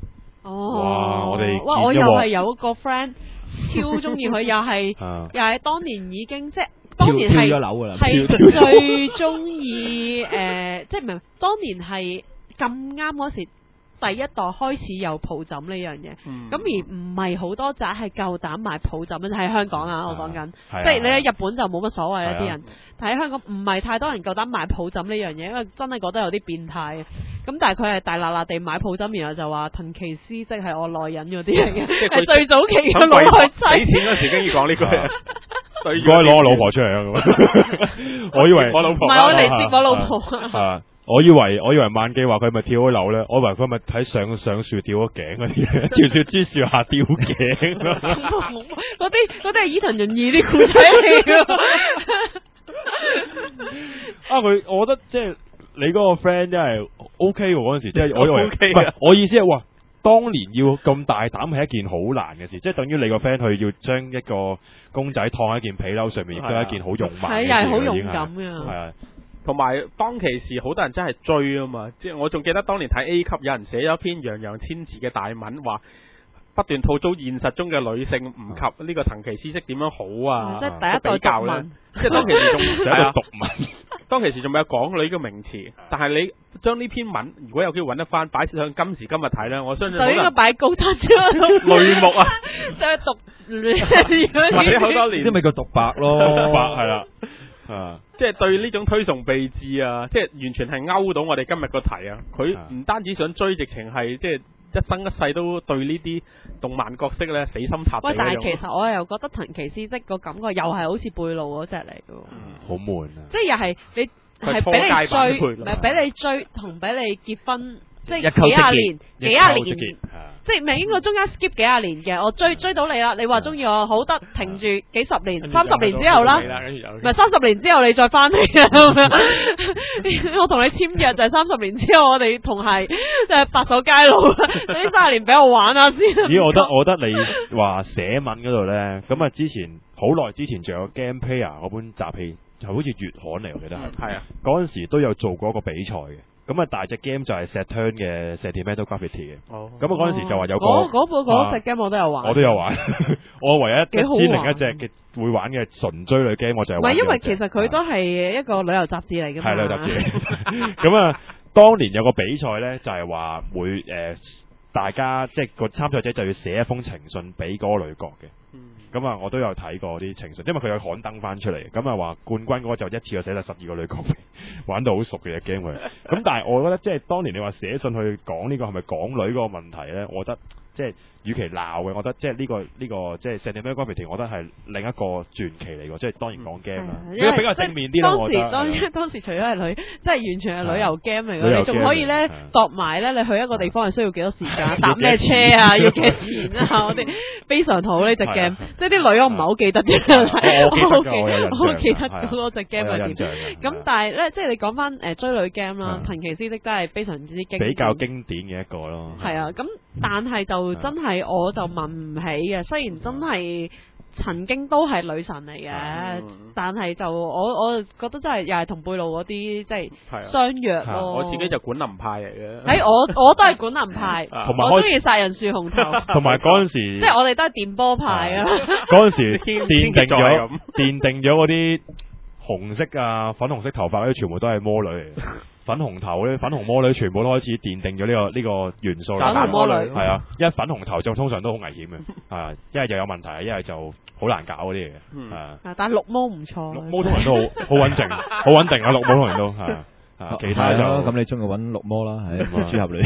哇！我哋哇！我又係有個 friend 超中意佢，又係當年已經即係當年係最中意即係唔係當年係咁啱嗰時。第一代開始有抱枕呢樣嘢，咁而唔係好多仔係夠膽買抱枕，喺香港啊，我講緊，即係你喺日本就冇乜所謂啦啲人，但喺香港唔係太多人夠膽買抱枕呢樣嘢，因為真係覺得有啲變態。咁但係佢係大辣辣地買抱枕，然後就話藤崎詩即係我內人嗰啲嚟嘅，係最早期嘅老婆妻。 俾錢嗰時經已講呢句， 應該攞我老婆出嚟啊！咁，我以為我老婆唔係我嚟接我老婆。 我以為萬記話佢咪跳咗樓咧，我以為佢咪喺上樹吊咗頸嗰啲咧，條小豬樹下吊頸。 嗰啲係伊藤潤二啲故仔嚟㗎。 我覺得即係你嗰個 friend 真係 OK 喎嗰陣時，即係我以為 OK 唔係我意思係話，當年要咁大膽係一件好難嘅事，即係等於你個 friend 去要將一個公仔燙喺件皮褸上面，亦都係一件好勇猛嘅事， 係好勇敢㗎。 係啊。 同埋當其時好多人真係追啊嘛，即係我仲記得當年睇 A 級有人寫咗篇洋洋千字嘅大文，話不斷吐槽現實中嘅女性唔及呢個藤崎詩織點樣好啊， 即係第一代教咧，即係當其時仲係啊讀文， 當其時仲未有港女嘅名詞，但係你將呢篇文如果有機會揾得翻擺上今時今日睇咧，我相信就應該擺高達咗淚目啊， 就係讀或者好多年呢啲咪叫獨白咯， 獨白係啦。 即係對呢種推崇備至啊，即係完全係勾到我哋今日個題啊！佢唔單止想追，直情係即係一生一世都對呢啲動漫角色咧死心塌地。喂， 但係其實我又覺得藤崎詩織個感覺又係好似貝路嗰隻嚟嘅， 好悶啊！ 即係又係你係俾你追，唔係俾你追同俾你結婚，即係幾廿年。即係明應該中間 skip 幾廿年嘅，我追到你啦，你話中意我，好得停住幾十年，30年之後啦，唔係30年之後你再翻嚟啊！我同你簽約就係30年之後，我哋同係就係白首偕老。呢30年俾我玩下先。 咦，我覺得你話寫文嗰度咧，咁啊之前好耐之前仲有 Game Player 嗰本集氣，就好似月刊嚟，我記得係啊，嗰陣時都有做過一個比賽嘅。咁啊，大隻 game 就係 Saturn 嘅 Sentimental Gravity 嘅。咁啊，嗰陣時就話有個嗰隻 game 我都有玩。 我都有玩。我唯一千零一隻嘅會玩嘅純追女 game，我就係玩。 唔係，因為其實佢都係一個旅遊雜誌嚟嘅嘛。 係旅遊雜誌嚟。咁啊，當年有個比賽咧，就係話會大家即係個參賽者就要寫一封情信俾嗰個女角嘅。咁啊，我都有睇過啲情信，因為佢有刊登翻出嚟。咁啊，話冠軍嗰個就一次就寫晒12個女角，玩到好熟嘅隻 game 佢。咁但係我覺得即係當年你話寫信去講呢個係咪港女嗰個問題咧？我覺得即係與其鬧嘅，我覺得即係呢個即係 Sentimental Gravity， 我覺得係另一個傳奇嚟嘅，即係當然講 game 啦，因為比較正面啲啦。我覺得當時除咗係女，即係完全係旅遊 game 嚟嘅，你仲可以咧度埋咧，你去一個地方係需要幾多時間，搭咩車啊，要幾多錢啊，我哋非常好呢隻 game。即係啲女我唔係好記得啫，我好記得嗰隻 game 係點。咁但係咧，即係你講翻追女 game 啦，藤崎詩織真係非常之經典， 比較經典嘅一個咯。 係啊，咁但係就真係我就問唔起嘅，雖然真係曾經都係女神嚟嘅，但係就我覺得真係又係同貝路嗰啲即係相約咯。 我自己就管林派嚟嘅。 我都係管林派，我中意殺人樹紅頭。 同埋嗰陣時， 即係我哋都係電波派啊。 嗰陣時奠定咗嗰啲紅色啊、粉紅色頭髮嗰啲，全部都係魔女嚟。粉紅頭咧，粉紅魔女全部都開始奠定咗呢個元素啦。 粉紅魔女係啊，因為粉紅頭就通常都好危險嘅，係啊，一係就有問題，一係就好難搞嗰啲嘢嘅，係啊。 但係綠毛唔錯， 綠毛通常都好穩靜，好穩定啊！綠毛通常都係啊，其他就咁你中意揾綠毛啦，喺蜘蛛俠裏。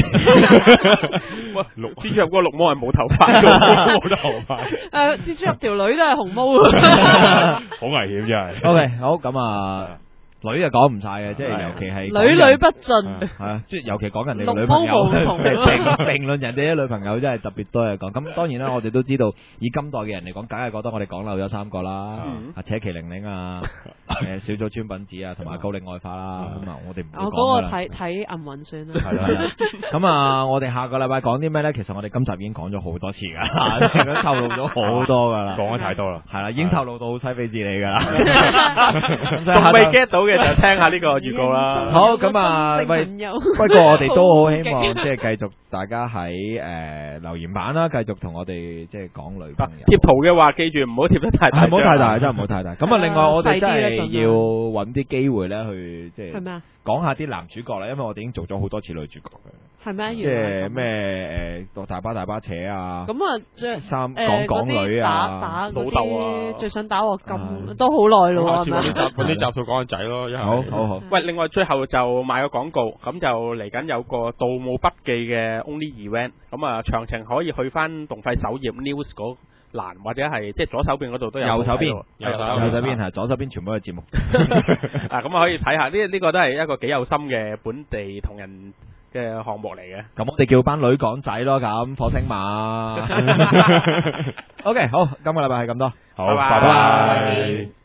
蜘蛛俠嗰個綠毛係冇頭髮嘅， 冇頭髮。 蜘蛛俠條女都係紅毛， 好危險真係。 OK，好咁啊。女就講唔晒嘅，即係尤其係女女不盡， 係啊，即係尤其講人哋嘅女朋友，評論人哋啲女朋友真係特別多嘢講。咁當然啦，我哋都知道以今代嘅人嚟講，梗係覺得我哋講漏咗3個啦，扯旗玲玲啊，小島村品子啊，同埋高嶺愛花啦。咁啊，我哋唔會講啦。 嗰個睇銀魂算啦。 係啦。咁啊，我哋下個禮拜講啲咩咧？其實我哋今集已經講咗好多次噶，都透露咗好多噶啦， 講得太多啦。 係啦，已經透露到好犀飛智你噶啦， 仲未 get 到。 嘅就聽下呢個預告啦。 好，咁啊，喂，不過我哋都好希望即係繼續大家喺留言板啦，繼續同我哋即係講女朋友。 貼圖嘅話，記住唔好貼得太大， 唔好太大，真係唔好太大。咁啊，另外我哋真係要揾啲機會咧去即係講下啲男主角啦，因為我哋已經做咗好多次女主角嘅。 係咩？ 即係咩大巴扯啊！ 咁啊，即係講港女啊， 打老豆啊， 最想打我咁都好耐咯，係咪？ 嗰啲集數講個仔咯， 好。 喂，另外最後就賣個廣告，咁就嚟緊有個《盜墓筆記》嘅 Only Event，咁啊詳情可以去翻動費首頁 News 嗰欄，或者係即係左手邊嗰度都有。右手邊係左手邊全部係節目。啊，咁啊可以睇下呢個都係一個幾有心嘅本地同人嘅項目嚟嘅。 咁我哋叫班女港仔咯，咁火星馬。OK， 好，今個禮拜係咁多， 好， 拜拜。 拜拜。